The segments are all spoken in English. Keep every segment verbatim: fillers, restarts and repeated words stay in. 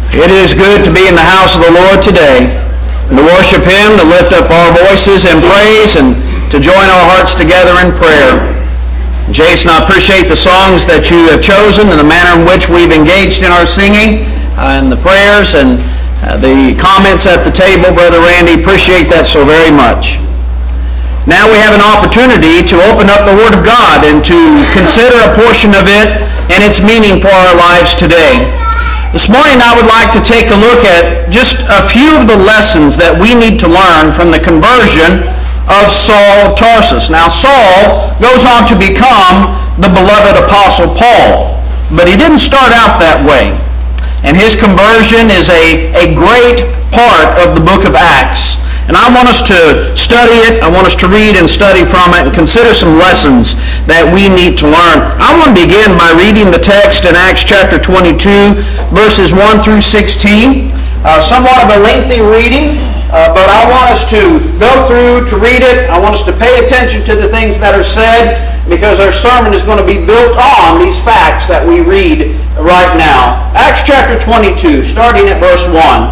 It is good to be in the house of the Lord today, and to worship Him, to lift up our voices in praise, and to join our hearts together in prayer. Jason, I appreciate the songs that you have chosen and the manner in which we've engaged in our singing uh, and the prayers and uh, the comments at the table. Brother Randy, appreciate that so very much. Now we have an opportunity to open up the Word of God and to consider a portion of it and its meaning for our lives today. This morning I would like to take a look at just a few of the lessons that we need to learn from the conversion of Saul of Tarsus. Now Saul goes on to become the beloved Apostle Paul, but he didn't start out that way. And his conversion is a, a great part of the book of Acts. And I want us to study it, I want us to read and study from it and consider some lessons that we need to learn. I want to begin by reading the text in Acts chapter twenty-two, verses one through sixteen. Uh, somewhat of a lengthy reading, uh, but I want us to go through to read it. I want us to pay attention to the things that are said, because our sermon is going to be built on these facts that we read right now. Acts chapter twenty-two, starting at verse one.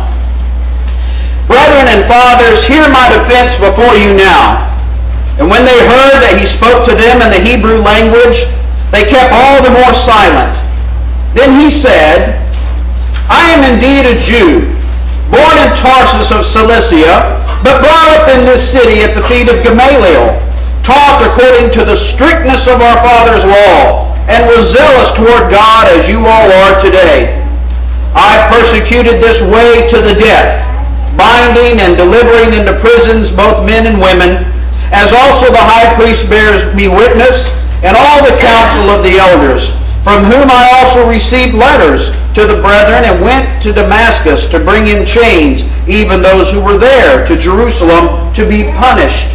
Brethren and fathers, hear my defense before you now. And when they heard that he spoke to them in the Hebrew language, they kept all the more silent. Then he said, I am indeed a Jew, born in Tarsus of Cilicia, but brought up in this city at the feet of Gamaliel, taught according to the strictness of our father's law, and was zealous toward God as you all are today. I persecuted this way to the death, binding and delivering into prisons both men and women, as also the high priest bears me witness, and all the council of the elders, from whom I also received letters to the brethren, and went to Damascus to bring in chains even those who were there to Jerusalem to be punished.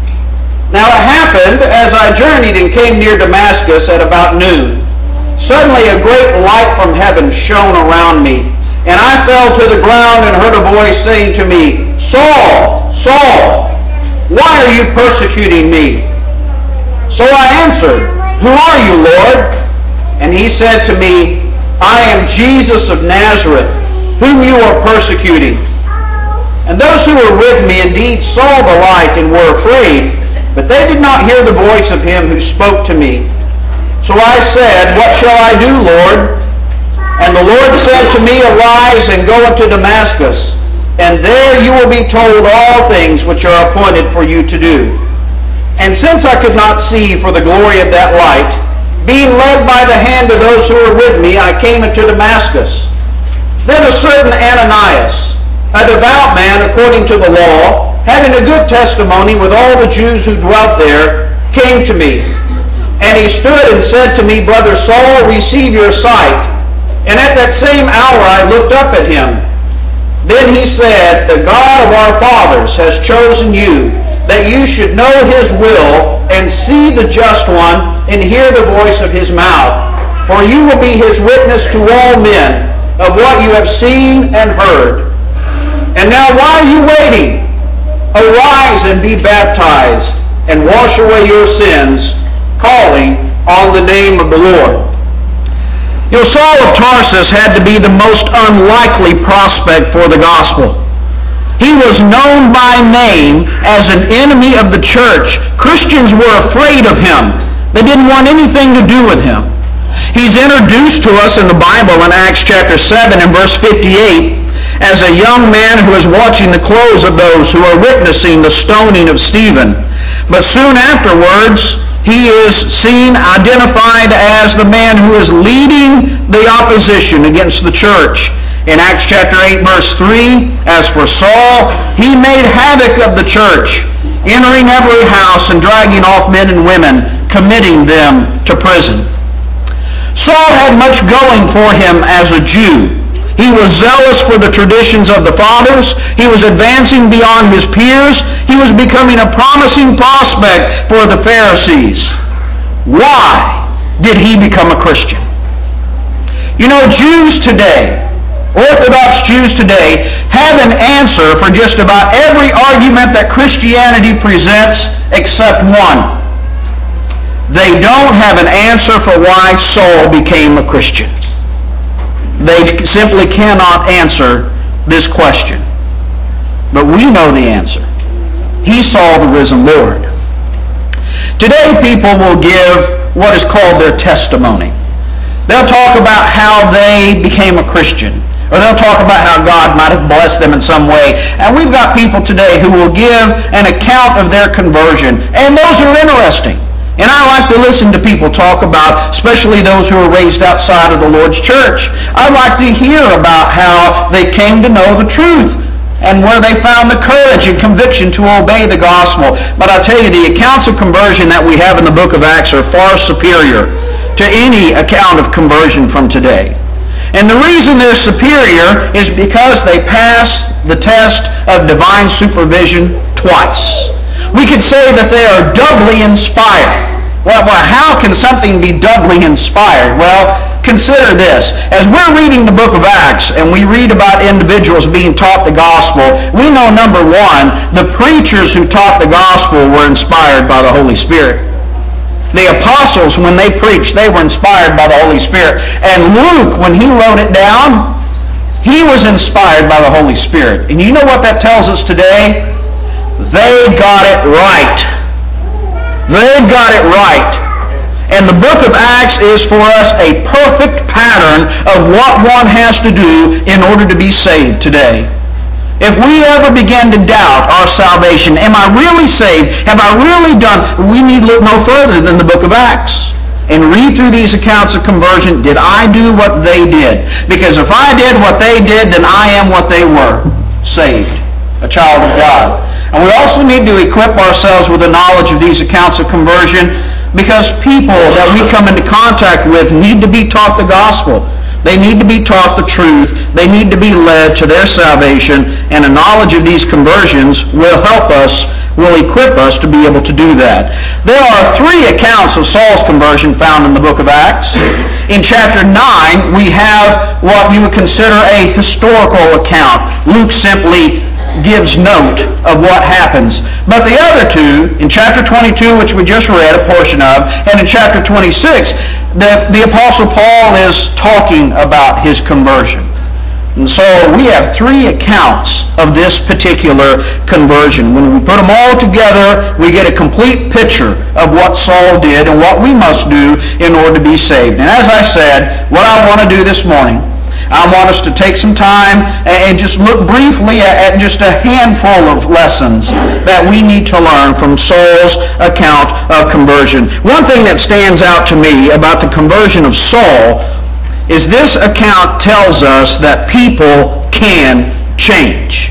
Now it happened, as I journeyed and came near Damascus at about noon, suddenly a great light from heaven shone around me, and I fell to the ground and heard a voice saying to me, Saul, Saul, why are you persecuting me? So I answered, Who are you, Lord? And he said to me, I am Jesus of Nazareth, whom you are persecuting. And those who were with me indeed saw the light and were afraid, but they did not hear the voice of him who spoke to me. So I said, What shall I do, Lord? And the Lord said to me, Arise and go into Damascus, and there you will be told all things which are appointed for you to do. And since I could not see for the glory of that light, being led by the hand of those who were with me, I came into Damascus. Then a certain Ananias, a devout man according to the law, having a good testimony with all the Jews who dwelt there, came to me. And he stood and said to me, Brother Saul, receive your sight. And at that same hour I looked up at him. Then he said, The God of our fathers has chosen you, that you should know his will, and see the just one, and hear the voice of his mouth. For you will be his witness to all men of what you have seen and heard. And now why are you waiting? Arise and be baptized, and wash away your sins, calling on the name of the Lord. You know, Saul of Tarsus had to be the most unlikely prospect for the gospel. He was known by name as an enemy of the church. Christians were afraid of him. They didn't want anything to do with him. He's introduced to us in the Bible in Acts chapter seven and verse fifty-eight as a young man who is watching the clothes of those who are witnessing the stoning of Stephen. But soon afterwards, he is seen, identified as the man who is leading the opposition against the church. In Acts chapter eight, verse three, as for Saul, he made havoc of the church, entering every house and dragging off men and women, committing them to prison. Saul had much going for him as a Jew. He was zealous for the traditions of the fathers. He was advancing beyond his peers. He was becoming a promising prospect for the Pharisees. Why did he become a Christian? You know, Jews today, Orthodox Jews today, have an answer for just about every argument that Christianity presents except one. They don't have an answer for why Saul became a Christian. They simply cannot answer this question. But we know the answer. He saw the risen Lord. Today, people will give what is called their testimony. They'll talk about how they became a Christian, or they'll talk about how God might have blessed them in some way. And we've got people today who will give an account of their conversion, and those are interesting. And I like to listen to people talk about, especially those who are raised outside of the Lord's church. I like to hear about how they came to know the truth and where they found the courage and conviction to obey the gospel. But I tell you, the accounts of conversion that we have in the book of Acts are far superior to any account of conversion from today. And the reason they're superior is because they pass the test of divine supervision twice. We could say that they are doubly inspired. Well, well, how can something be doubly inspired? Well, consider this. As we're reading the book of Acts and we read about individuals being taught the gospel, we know, number one, the preachers who taught the gospel were inspired by the Holy Spirit. The apostles, when they preached, they were inspired by the Holy Spirit. And Luke, when he wrote it down, he was inspired by the Holy Spirit. And you know what that tells us today? They got it right. They got it right. And the book of Acts is for us a perfect pattern of what one has to do in order to be saved today. If we ever begin to doubt our salvation, am I really saved? Have I really done? We need look no further than the book of Acts and read through these accounts of conversion. Did I do what they did? Because if I did what they did, then I am what they were, saved, a child of God. And we also need to equip ourselves with the knowledge of these accounts of conversion, because people that we come into contact with need to be taught the gospel. They need to be taught the truth. They need to be led to their salvation, and a knowledge of these conversions will help us, will equip us to be able to do that. There are three accounts of Saul's conversion found in the book of Acts. In chapter nine, we have what you would consider a historical account. Luke simply gives note of what happens. But the other two, in chapter twenty-two, which we just read a portion of, and in chapter twenty-six, the, the Apostle Paul is talking about his conversion. And so we have three accounts of this particular conversion. When we put them all together, we get a complete picture of what Saul did and what we must do in order to be saved. And as I said, what I want to do this morning, I want us to take some time and just look briefly at just a handful of lessons that we need to learn from Saul's account of conversion. One thing that stands out to me about the conversion of Saul is this account tells us that people can change.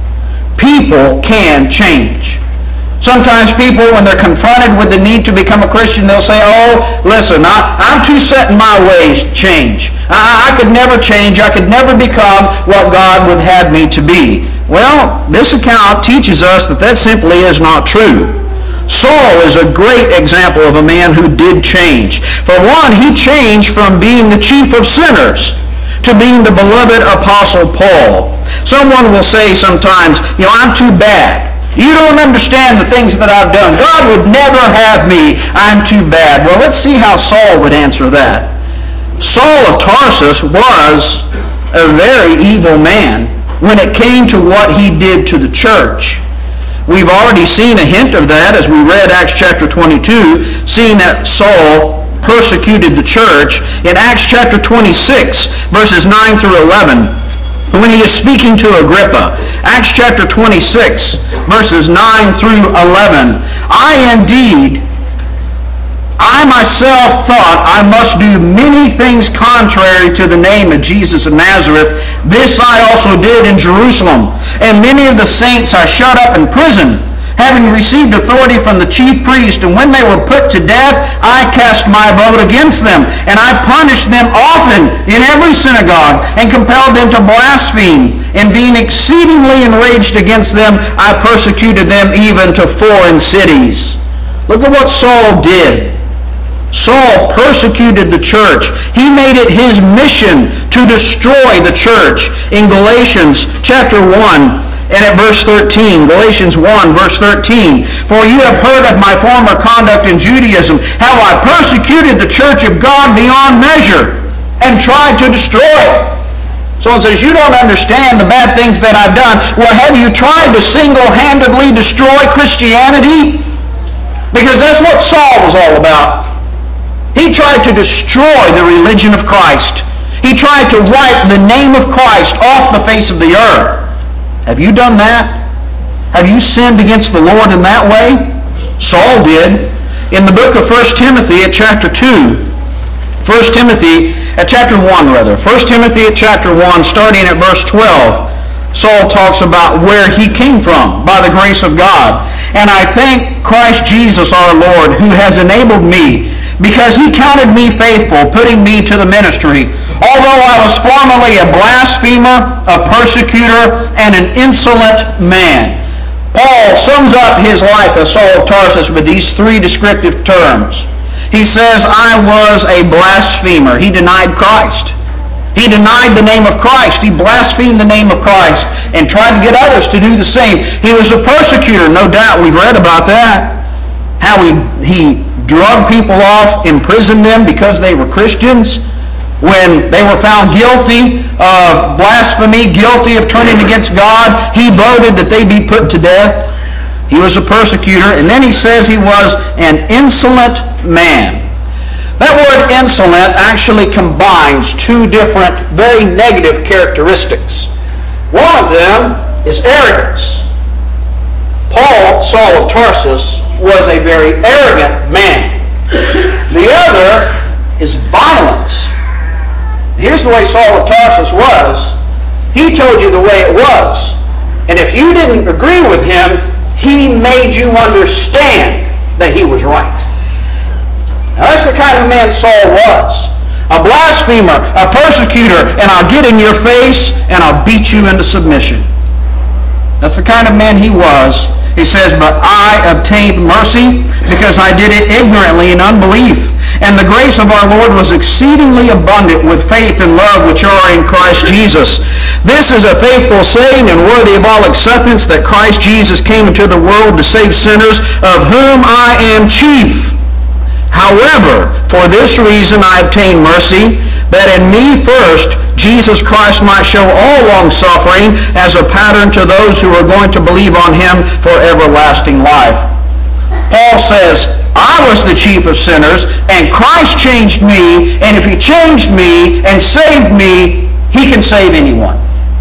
People can change. Sometimes people, when they're confronted with the need to become a Christian, they'll say, oh, listen, I, I'm too set in my ways to change. I, I could never change. I could never become what God would have me to be. Well, this account teaches us that that simply is not true. Saul is a great example of a man who did change. For one, he changed from being the chief of sinners to being the beloved Apostle Paul. Someone will say sometimes, you know, I'm too bad. You don't understand the things that I've done. God would never have me. I'm too bad. Well, let's see how Saul would answer that. Saul of Tarsus was a very evil man when it came to what he did to the church. We've already seen a hint of that as we read Acts chapter twenty-two, seeing that Saul persecuted the church. In Acts chapter twenty-six, verses nine through eleven, when he is speaking to Agrippa, Acts chapter twenty-six, verses nine through eleven, I indeed, I myself thought I must do many things contrary to the name of Jesus of Nazareth. This I also did in Jerusalem. And many of the saints I shut up in prison, having received authority from the chief priest. And when they were put to death, I cast my vote against them. And I punished them often in every synagogue, and compelled them to blaspheme. And being exceedingly enraged against them, I persecuted them even to foreign cities. Look at what Saul did. Saul persecuted the church. He made it his mission to destroy the church. In Galatians chapter one and at verse thirteen, Galatians one verse thirteen, for you have heard of my former conduct in Judaism, how I persecuted the church of God beyond measure and tried to destroy it. Someone says, you don't understand the bad things that I've done. Well, have you tried to single-handedly destroy Christianity? Because that's what Saul was all about. He tried to destroy the religion of Christ. He tried to wipe the name of Christ off the face of the earth. Have you done that? Have you sinned against the Lord in that way? Saul did. In the book of First Timothy at chapter two, First Timothy at chapter one, rather. First Timothy at chapter one, starting at verse twelve, Saul talks about where he came from by the grace of God. And I thank Christ Jesus our Lord, who has enabled me, because he counted me faithful, putting me to the ministry. Although I was formerly a blasphemer, a persecutor, and an insolent man. Paul sums up his life as Saul of Tarsus with these three descriptive terms. He says, I was a blasphemer. He denied Christ. He denied the name of Christ. He blasphemed the name of Christ and tried to get others to do the same. He was a persecutor, no doubt. We've read about that. How he, he drug people off, imprisoned them because they were Christians. When they were found guilty of blasphemy, guilty of turning against God, he voted that they be put to death. He was a persecutor. And then he says he was an insolent man. That word insolent actually combines two different, very negative characteristics. One of them is arrogance. Paul, Saul of Tarsus, was a very arrogant man. The other is violence. Here's the way Saul of Tarsus was. He told you the way it was. And if you didn't agree with him, he made you understand that he was right. Now that's the kind of man Saul was. A blasphemer, a persecutor, and I'll get in your face and I'll beat you into submission. That's the kind of man he was. He says, but I obtained mercy because I did it ignorantly in unbelief. And the grace of our Lord was exceedingly abundant with faith and love which are in Christ Jesus. This is a faithful saying and worthy of all acceptance, that Christ Jesus came into the world to save sinners, of whom I am chief. However, for this reason I obtained mercy, that in me first Jesus Christ might show all long-suffering as a pattern to those who are going to believe on him for everlasting life. Paul says, I was the chief of sinners, and Christ changed me, and if he changed me and saved me, he can save anyone.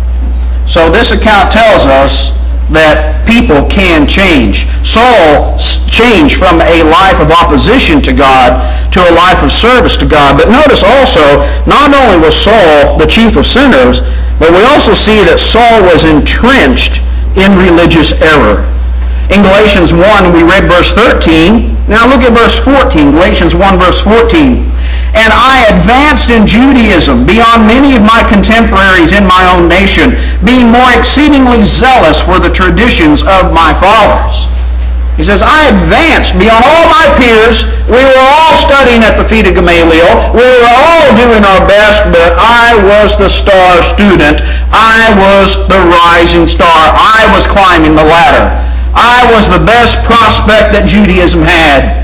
So this account tells us that people can change. Saul changed from a life of opposition to God to a life of service to God. But notice also, not only was Saul the chief of sinners, but we also see that Saul was entrenched in religious error. In Galatians one, we read verse thirteen. Now look at verse fourteen. Galatians one, verse fourteen. And I advanced in Judaism beyond many of my contemporaries in my own nation, being more exceedingly zealous for the traditions of my fathers. He says, I advanced beyond all my peers. We were all studying at the feet of Gamaliel. We were all doing our best, but I was the star student. I was the rising star. I was climbing the ladder. I was the best prospect that Judaism had.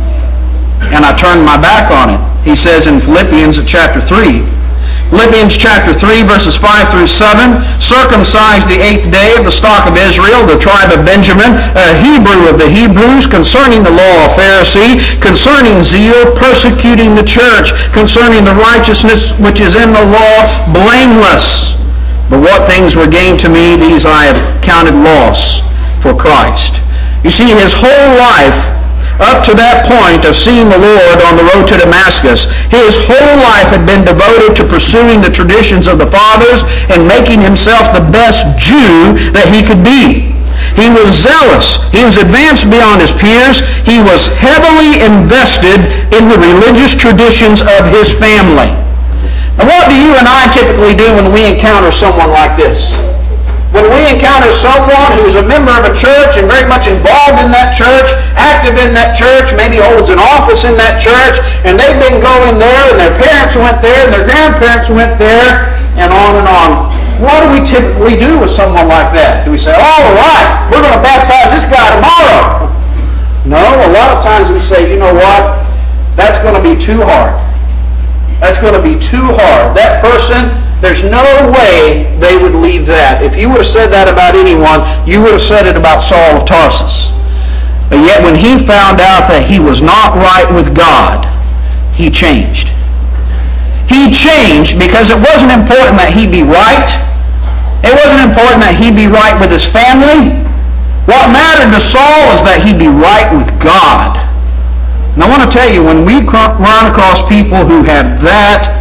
And I turned my back on it. He says in Philippians chapter three. Philippians chapter three, verses five through seven, circumcised the eighth day of the stock of Israel, the tribe of Benjamin, a Hebrew of the Hebrews, concerning the law of Pharisee, concerning zeal, persecuting the church, concerning the righteousness which is in the law, blameless. But what things were gained to me, these I have counted loss for Christ. You see, his whole life, up to that point of seeing the Lord on the road to Damascus, his whole life had been devoted to pursuing the traditions of the fathers and making himself the best Jew that he could be. He was zealous. He was advanced beyond his peers. He was heavily invested in the religious traditions of his family. Now, what do you and I typically do when we encounter someone like this? When we encounter someone who's a member of a church and very much involved in that church, active in that church, maybe holds an office in that church, and they've been going there, and their parents went there, and their grandparents went there, and on and on. What do we typically do with someone like that? Do we say, all right, we're going to baptize this guy tomorrow? No, a lot of times we say, you know what? That's going to be too hard. That's going to be too hard. That person There's no way they would leave that. If you would have said that about anyone, you would have said it about Saul of Tarsus. But yet when he found out that he was not right with God, he changed. He changed because it wasn't important that he be right. It wasn't important that he be right with his family. What mattered to Saul is that he be right with God. And I want to tell you, when we run across people who have that,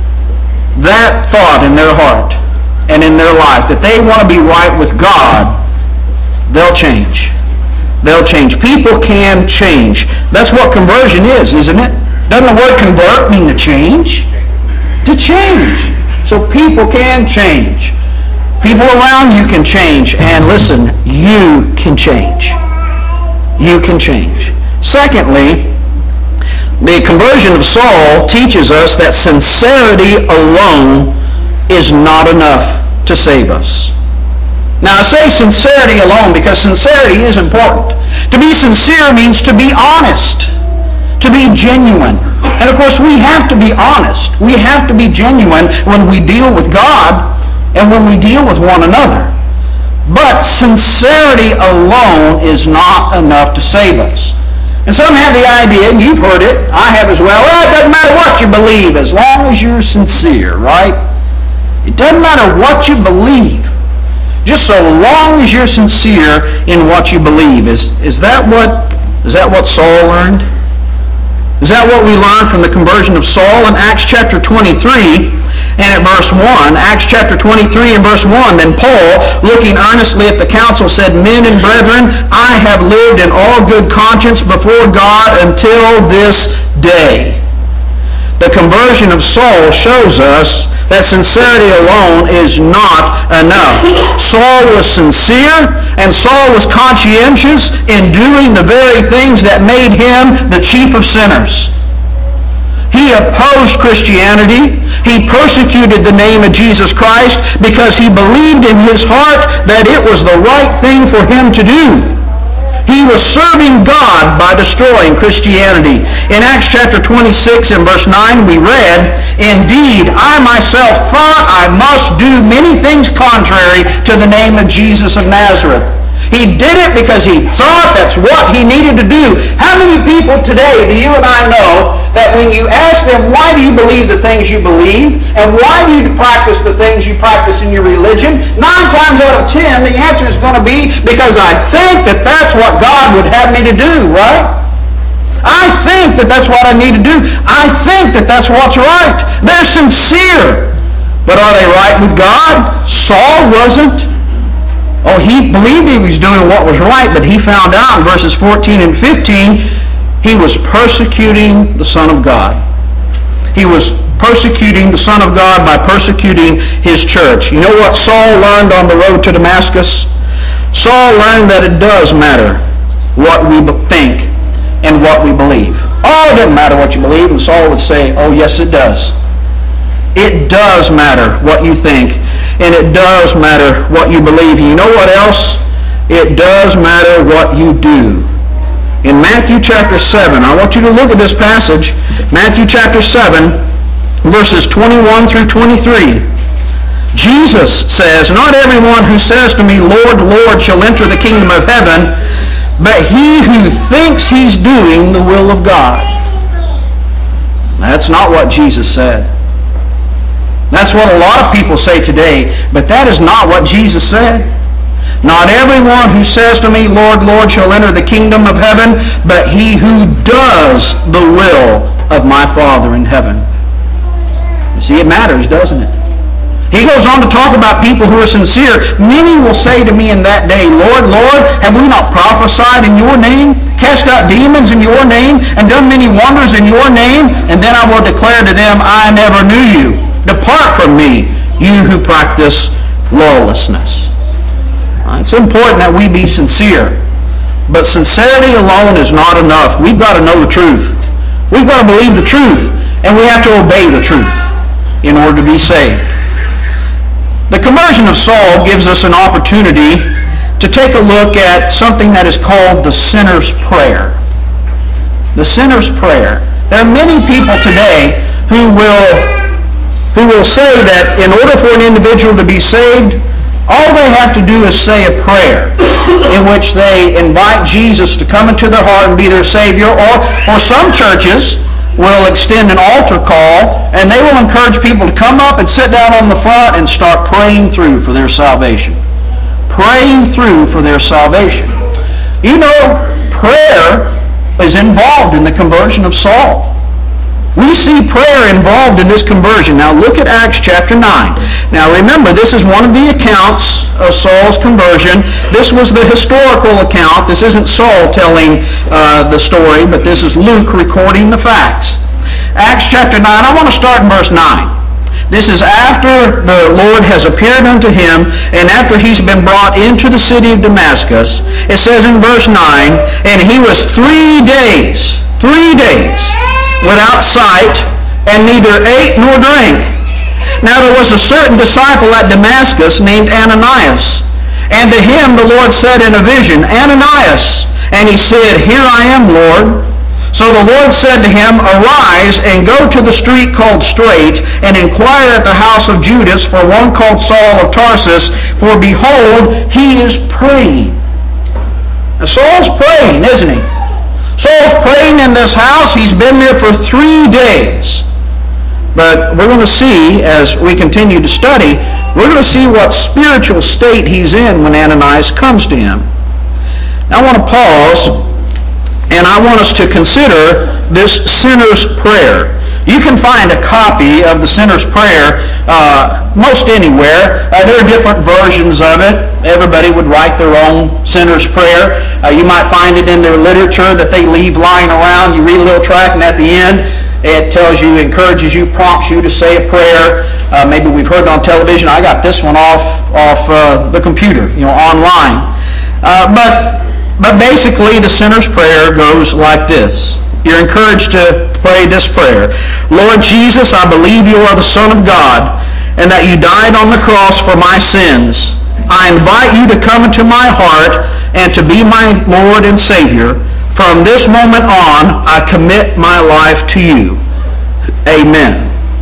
that thought in their heart and in their life, that they want to be right with God, they'll change. They'll change. People can change. That's what conversion is, isn't it? Doesn't the word convert mean to change? To change. So people can change. People around you can change. And listen, you can change. You can change. Secondly, the conversion of Saul teaches us that sincerity alone is not enough to save us. Now, I say sincerity alone because sincerity is important. To be sincere means to be honest, to be genuine. And of course, we have to be honest. We have to be genuine when we deal with God and when we deal with one another. But sincerity alone is not enough to save us. And some have the idea, and you've heard it, I have as well, well, it doesn't matter what you believe as long as you're sincere, right? It doesn't matter what you believe, just so long as you're sincere in what you believe. Is, is, that what, is that what Saul learned? Is that what we learned from the conversion of Saul in Acts chapter twenty-three and at verse one? Acts chapter twenty-three and verse one, then Paul, looking earnestly at the council, said, Men and brethren, I have lived in all good conscience before God until this day. The conversion of Saul shows us that sincerity alone is not enough. Saul was sincere, and Saul was conscientious in doing the very things that made him the chief of sinners. He opposed Christianity. He persecuted the name of Jesus Christ because he believed in his heart that it was the right thing for him to do. He was serving God by destroying Christianity. In Acts chapter twenty-six and verse nine we read, Indeed, I myself thought I must do many things contrary to the name of Jesus of Nazareth. He did it because he thought that's what he needed to do. How many people today do you and I know that when you ask them, why do you believe the things you believe, and why do you practice the things you practice in your religion, nine times out of ten, the answer is going to be, because I think that that's what God would have me to do, right? I think that that's what I need to do. I think that that's what's right. They're sincere. But are they right with God? Saul wasn't. Oh, he believed he was doing what was right, but he found out in verses fourteen and fifteen, he was persecuting the Son of God. He was persecuting the Son of God by persecuting his church. You know what Saul learned on the road to Damascus? Saul learned that it does matter what we think and what we believe. Oh, it doesn't matter what you believe. And Saul would say, oh, yes, it does. It does matter what you think, and it does matter what you believe. And you know what else? It does matter what you do. In Matthew chapter seven, I want you to look at this passage, Matthew chapter seven, verses twenty-one through twenty-three. Jesus says, Not everyone who says to me, Lord, Lord, shall enter the kingdom of heaven, but he who thinks he's doing the will of God. That's not what Jesus said. That's what a lot of people say today, but that is not what Jesus said. Not everyone who says to me, Lord, Lord, shall enter the kingdom of heaven, but he who does the will of my Father in heaven. You see, it matters, doesn't it? He goes on to talk about people who are sincere. Many will say to me in that day, Lord, Lord, have we not prophesied in your name, cast out demons in your name, and done many wonders in your name? And then I will declare to them, I never knew you. Depart from me, you who practice lawlessness. It's important that we be sincere. But sincerity alone is not enough. We've got to know the truth. We've got to believe the truth. And we have to obey the truth in order to be saved. The conversion of Saul gives us an opportunity to take a look at something that is called the sinner's prayer. The sinner's prayer. There are many people today who will who will say that in order for an individual to be saved, all they have to do is say a prayer in which they invite Jesus to come into their heart and be their Savior. Or, or some churches will extend an altar call, and they will encourage people to come up and sit down on the front and start praying through for their salvation. Praying through for their salvation. You know, prayer is involved in the conversion of Saul. We see prayer involved in this conversion. Now look at Acts chapter nine. Now remember, this is one of the accounts of Saul's conversion. This was the historical account. This isn't Saul telling uh, the story, but this is Luke recording the facts. Acts chapter nine, I want to start in verse nine. This is after the Lord has appeared unto him, and after he's been brought into the city of Damascus. It says in verse nine, and he was three days, three days, without sight, and neither ate nor drank. Now there was a certain disciple at Damascus named Ananias, and to him the Lord said in a vision, Ananias. And he said, Here I am, Lord. So the Lord said to him, Arise and go to the street called Straight, and inquire at the house of Judas for one called Saul of Tarsus, for behold, he is praying. Now Saul's praying, isn't he? Saul's praying in this house. He's been there for three days. But we're going to see, as we continue to study, we're going to see what spiritual state he's in when Ananias comes to him. Now I want to pause, and I want us to consider this sinner's prayer. You can find a copy of the sinner's prayer uh, most anywhere. Uh, there are different versions of it. Everybody would write their own sinner's prayer. Uh, you might find it in their literature that they leave lying around. You read a little tract, and at the end, it tells you, encourages you, prompts you to say a prayer. Uh, maybe we've heard it on television. I got this one off off uh, the computer, you know, online. Uh, but but basically, the sinner's prayer goes like this. You're encouraged to pray this prayer. Lord Jesus, I believe you are the Son of God, and that you died on the cross for my sins. I invite you to come into my heart and to be my Lord and Savior. From this moment on, I commit my life to you. Amen.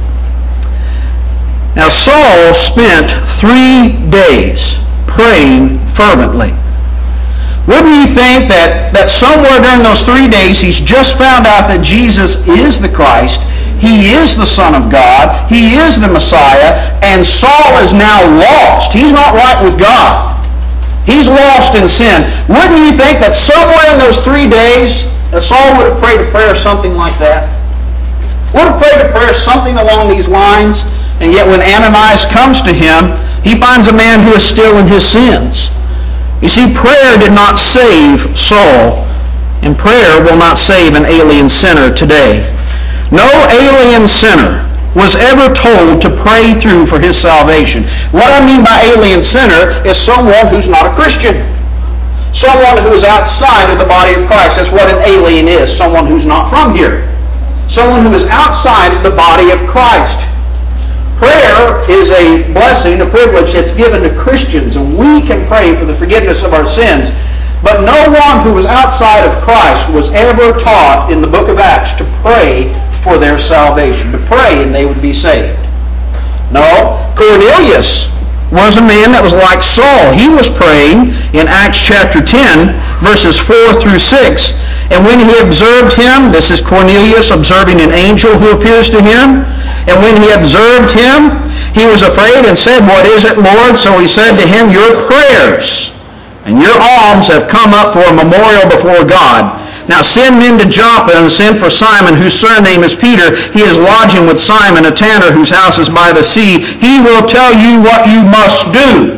Now Saul spent three days praying fervently. Wouldn't you think that, that somewhere during those three days he's just found out that Jesus is the Christ, he is the Son of God, he is the Messiah, and Saul is now lost. He's not right with God. He's lost in sin. Wouldn't you think that somewhere in those three days that Saul would have prayed a prayer something like that? Would have prayed a prayer something along these lines, and yet when Ananias comes to him, he finds a man who is still in his sins. You see, prayer did not save Saul, and prayer will not save an alien sinner today. No alien sinner was ever told to pray through for his salvation. What I mean by alien sinner is someone who's not a Christian. Someone who is outside of the body of Christ. That's what an alien is, someone who's not from here. Someone who is outside of the body of Christ. Prayer is a blessing, a privilege that's given to Christians, and we can pray for the forgiveness of our sins. But no one who was outside of Christ was ever taught in the book of Acts to pray for their salvation, to pray and they would be saved. No, Cornelius was a man that was like Saul. He was praying in Acts chapter ten, verses four through six. And when he observed him, this is Cornelius observing an angel who appears to him, and when he observed him, he was afraid and said, What is it, Lord? So he said to him, Your prayers and your alms have come up for a memorial before God. Now send men to Joppa and send for Simon, whose surname is Peter. He is lodging with Simon, a tanner, whose house is by the sea. He will tell you what you must do.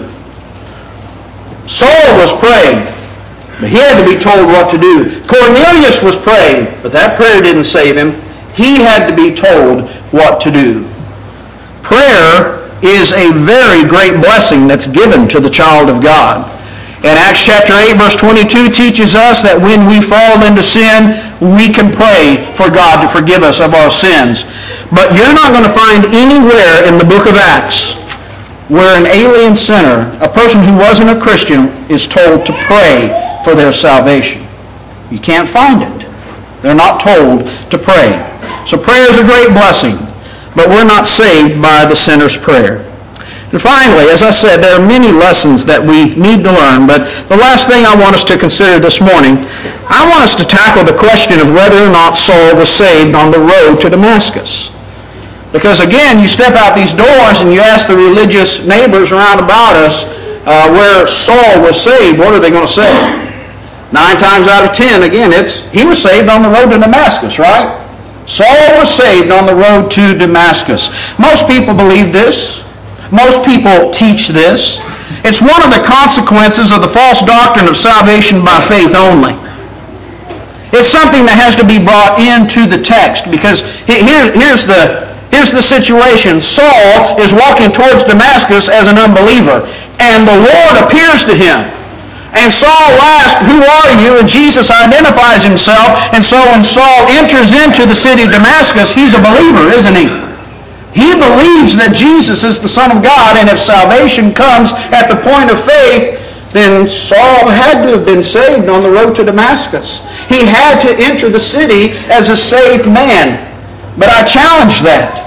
Saul was praying, but he had to be told what to do. Cornelius was praying, but that prayer didn't save him. He had to be told what to do. Prayer is a very great blessing that's given to the child of God. And Acts chapter eight, verse twenty-two teaches us that when we fall into sin, we can pray for God to forgive us of our sins. But you're not going to find anywhere in the book of Acts where an alien sinner, a person who wasn't a Christian, is told to pray for their salvation. You can't find it. They're not told to pray. So prayer is a great blessing. but we're not saved by the sinner's prayer. And finally, as I said, there are many lessons that we need to learn, but the last thing I want us to consider this morning, I want us to tackle the question of whether or not Saul was saved on the road to Damascus. Because again, you step out these doors and you ask the religious neighbors around about us uh, where Saul was saved, what are they going to say? Nine times out of ten, again, it's he was saved on the road to Damascus, right? Saul was saved on the road to Damascus. Most people believe this. Most people teach this. It's one of the consequences of the false doctrine of salvation by faith only. It's something that has to be brought into the text because here, here's the Here's the situation. Saul is walking towards Damascus as an unbeliever, and the Lord appears to him. And Saul asks, "Who are you?" And Jesus identifies himself. And so when Saul enters into the city of Damascus, he's a believer, isn't he? He believes that Jesus is the Son of God, and if salvation comes at the point of faith, then Saul had to have been saved on the road to Damascus. He had to enter the city as a saved man. But I challenge that.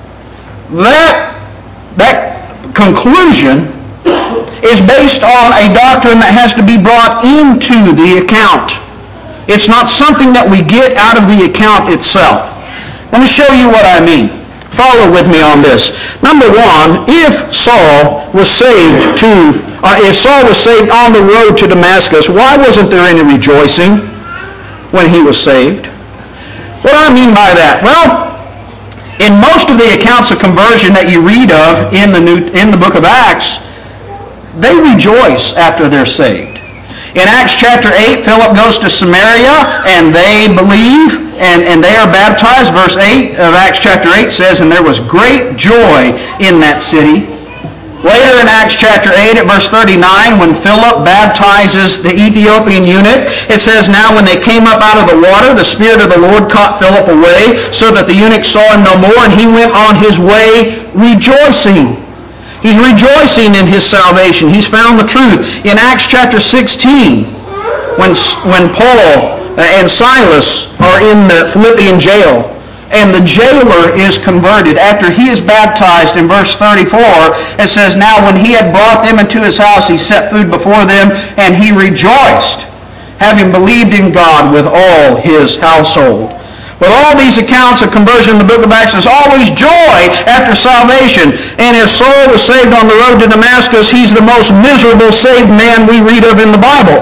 That, that conclusion is based on a doctrine that has to be brought into the account. It's not something that we get out of the account itself. Let me show you what I mean. Follow with me on this. Number one, if Saul was saved to, uh, if Saul was saved on the road to Damascus, why wasn't there any rejoicing when he was saved? What do I mean by that? Well, in most of the accounts of conversion that you read of in the New, in the book of Acts, they rejoice after they're saved. In Acts chapter eight, Philip goes to Samaria and they believe and, and they are baptized. Verse eight of Acts chapter eight says, "And there was great joy in that city." Later in Acts chapter eight at verse thirty-nine, when Philip baptizes the Ethiopian eunuch, it says, "Now when they came up out of the water, the Spirit of the Lord caught Philip away, so that the eunuch saw him no more, and he went on his way rejoicing." He's rejoicing in his salvation. He's found the truth. In Acts chapter sixteen, when, when Paul and Silas are in the Philippian jail, and the jailer is converted after he is baptized, in verse thirty-four, it says, "Now when he had brought them into his house, he set food before them, and he rejoiced, having believed in God with all his household." With all these accounts of conversion in the book of Acts, there's always joy after salvation. And if Saul was saved on the road to Damascus, he's the most miserable saved man we read of in the Bible.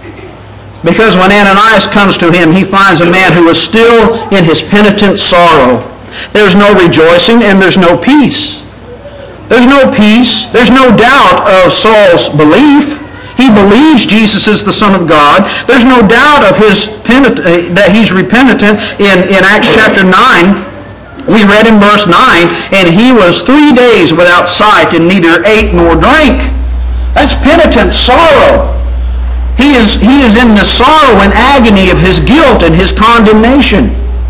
Because when Ananias comes to him, he finds a man who is still in his penitent sorrow. There's no rejoicing and there's no peace. There's no peace. There's no doubt of Saul's belief. He believes Jesus is the Son of God. There's no doubt of his penit- uh, that he's repentant. In, in Acts chapter nine, we read in verse nine, "And he was three days without sight and neither ate nor drank." That's penitent sorrow. He is, he is in the sorrow and agony of his guilt and his condemnation.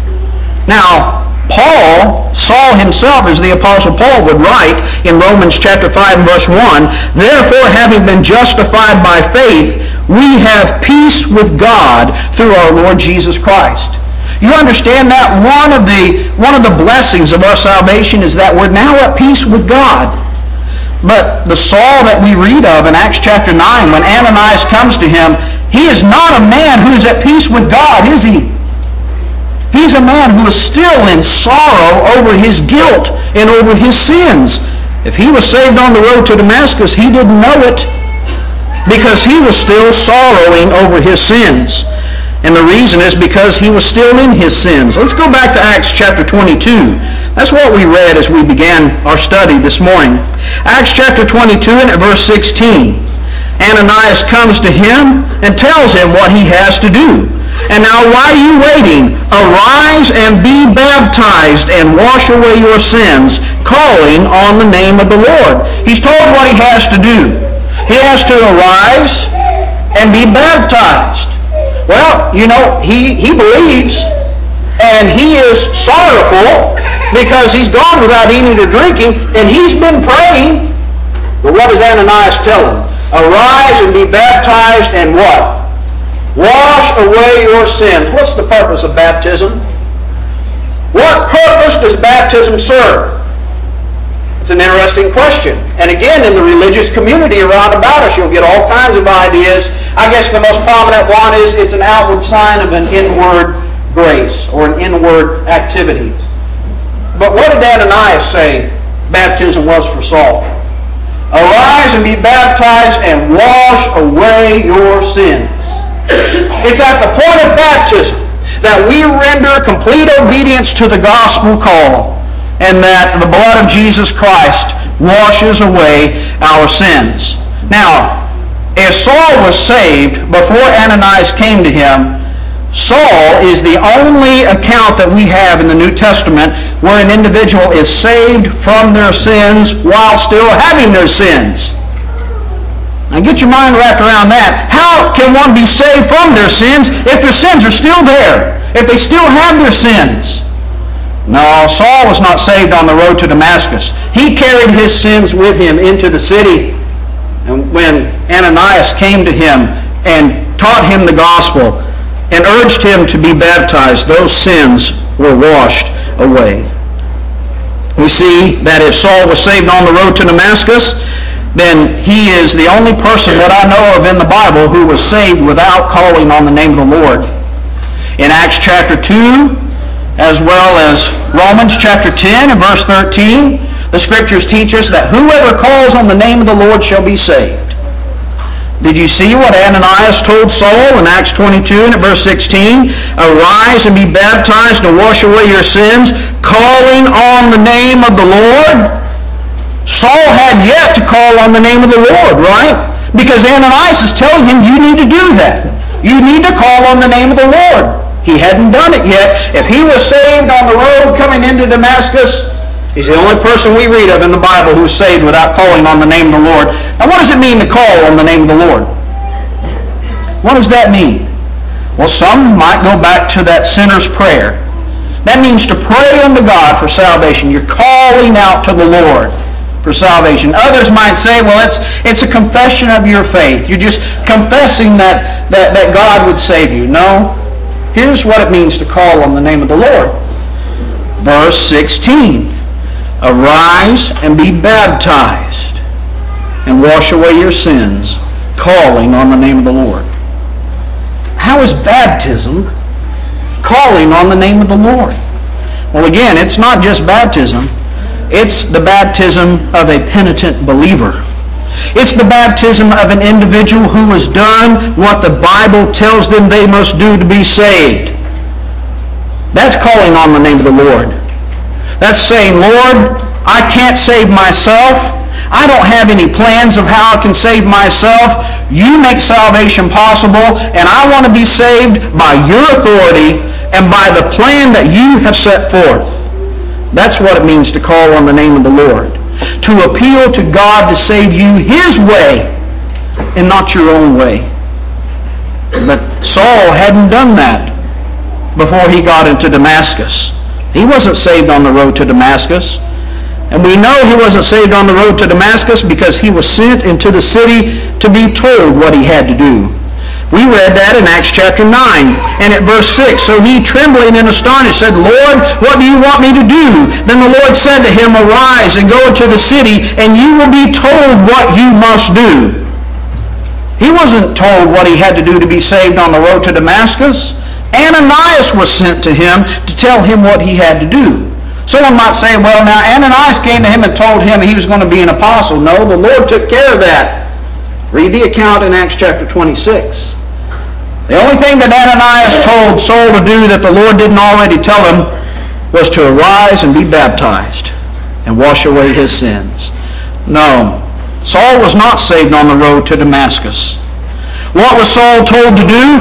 Now, Paul, Saul himself, as the Apostle Paul would write in Romans chapter five and verse one, "Therefore, having been justified by faith, we have peace with God through our Lord Jesus Christ." You understand that one of the one of the blessings of our salvation is that we're now at peace with God. But the Saul that we read of in Acts chapter nine, when Ananias comes to him, he is not a man who is at peace with God, is he? He's a man who is still in sorrow over his guilt and over his sins. If he was saved on the road to Damascus, he didn't know it because he was still sorrowing over his sins. And the reason is because he was still in his sins. Let's go back to Acts chapter twenty-two. That's what we read as we began our study this morning. Acts chapter twenty-two and at verse sixteen. Ananias comes to him and tells him what he has to do. "And now why are you waiting? Arise and be baptized and wash away your sins, calling on the name of the Lord." He's told what he has to do. He has to arise and be baptized. Well, you know, he, he believes and he is sorrowful because he's gone without eating or drinking and he's been praying. But what does Ananias tell him? Arise and be baptized and what? Wash away your sins. What's the purpose of baptism? What purpose does baptism serve? It's an interesting question. And again, in the religious community around about us, you'll get all kinds of ideas. I guess the most prominent one is it's an outward sign of an inward grace or an inward activity. But what did Ananias say baptism was for Saul? Arise and be baptized and wash away your sins. It's at the point of baptism that we render complete obedience to the gospel call, and that the blood of Jesus Christ washes away our sins. Now, if Saul was saved before Ananias came to him, Saul is the only account that we have in the New Testament where an individual is saved from their sins while still having their sins. Now get your mind wrapped around that. How can one be saved from their sins if their sins are still there? If they still have their sins? No, Saul was not saved on the road to Damascus. He carried his sins with him into the city. And when Ananias came to him and taught him the gospel and urged him to be baptized, those sins were washed away. We see that if Saul was saved on the road to Damascus, then he is the only person that I know of in the Bible who was saved without calling on the name of the Lord. In Acts chapter two, as well as Romans chapter ten and verse thirteen, the Scriptures teach us that whoever calls on the name of the Lord shall be saved. Did you see what Ananias told Saul in Acts twenty-two and at verse sixteen? Arise and be baptized and wash away your sins, calling on the name of the Lord. Saul had yet to call on the name of the Lord, right? Because Ananias is telling him, you need to do that. You need to call on the name of the Lord. He hadn't done it yet. If he was saved on the road coming into Damascus, he's the only person we read of in the Bible who was saved without calling on the name of the Lord. Now what does it mean to call on the name of the Lord? What does that mean? Well, some might go back to that sinner's prayer. That means to pray unto God for salvation. You're calling out to the Lord for salvation. Others might say, well, it's it's a confession of your faith. You're just confessing that, that, that God would save you. No. Here's what it means to call on the name of the Lord. Verse sixteen. Arise and be baptized and wash away your sins, calling on the name of the Lord. How is baptism calling on the name of the Lord? Well, again, it's not just baptism. It's the baptism of a penitent believer. It's the baptism of an individual who has done what the Bible tells them they must do to be saved. That's calling on the name of the Lord. That's saying, Lord, I can't save myself. I don't have any plans of how I can save myself. You make salvation possible, and I want to be saved by your authority and by the plan that you have set forth. That's what it means to call on the name of the Lord. To appeal to God to save you His way and not your own way. But Saul hadn't done that before he got into Damascus. He wasn't saved on the road to Damascus. And we know he wasn't saved on the road to Damascus because he was sent into the city to be told what he had to do. We read that in Acts chapter nine and at verse six. So he, trembling and astonished, said, Lord, what do you want me to do? Then the Lord said to him, Arise and go into the city, and you will be told what you must do. He wasn't told what he had to do to be saved on the road to Damascus. Ananias was sent to him to tell him what he had to do. Someone might say, well, now Ananias came to him and told him he was going to be an apostle. No, the Lord took care of that. Read the account in Acts chapter twenty-six. The only thing that Ananias told Saul to do that the Lord didn't already tell him was to arise and be baptized and wash away his sins. No, Saul was not saved on the road to Damascus. What was Saul told to do?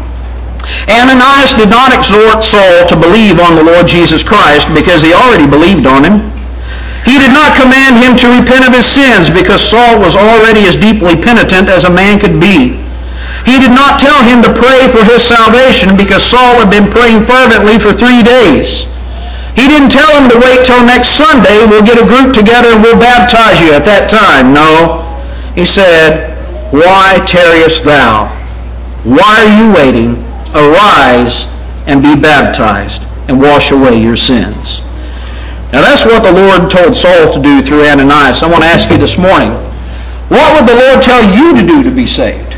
Ananias did not exhort Saul to believe on the Lord Jesus Christ because he already believed on him. He did not command him to repent of his sins because Saul was already as deeply penitent as a man could be. He did not tell him to pray for his salvation because Saul had been praying fervently for three days. He didn't tell him to wait till next Sunday, we'll get a group together and we'll baptize you at that time. No. He said, Why tarriest thou? Why are you waiting? Arise and be baptized and wash away your sins. Now that's what the Lord told Saul to do through Ananias. I want to ask you this morning, what would the Lord tell you to do to be saved?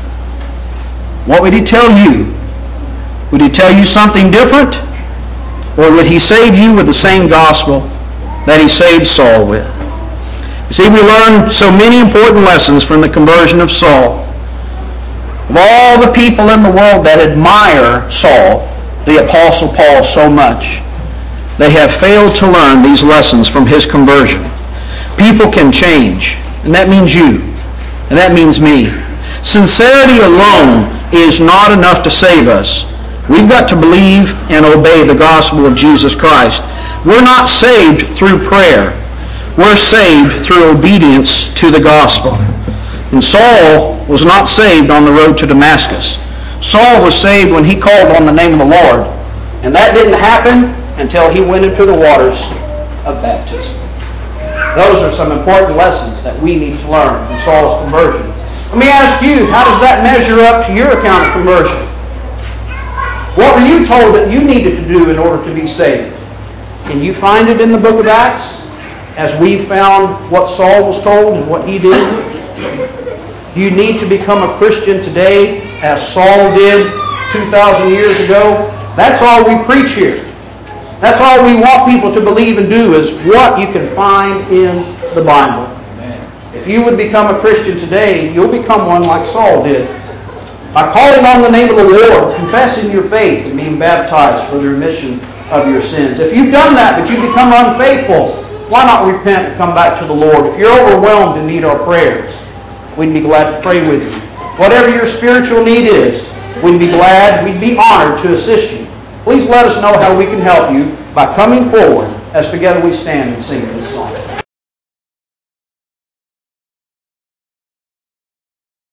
What would He tell you? Would He tell you something different? Or would He save you with the same gospel that He saved Saul with? You see, we learn so many important lessons from the conversion of Saul. Of all the people in the world that admire Saul, the Apostle Paul, so much, they have failed to learn these lessons from his conversion. People can change, and that means you, and that means me. Sincerity alone is not enough to save us. We've got to believe and obey the gospel of Jesus Christ. We're not saved through prayer. We're saved through obedience to the gospel. And Saul was not saved on the road to Damascus. Saul was saved when he called on the name of the Lord. And that didn't happen until he went into the waters of baptism. Those are some important lessons that we need to learn from Saul's conversion. Let me ask you, how does that measure up to your account of conversion? What were you told that you needed to do in order to be saved? Can you find it in the book of Acts, as we found what Saul was told and what he did? Do you need to become a Christian today as Saul did two thousand years ago? That's all we preach here. That's all we want people to believe and do, is what you can find in the Bible. If you would become a Christian today, you'll become one like Saul did, by calling on the name of the Lord, confessing your faith, and being baptized for the remission of your sins. If you've done that, but you become unfaithful, why not repent and come back to the Lord? If you're overwhelmed and need our prayers, we'd be glad to pray with you. Whatever your spiritual need is, we'd be glad, we'd be honored to assist you. Please let us know how we can help you by coming forward as together we stand and sing this song.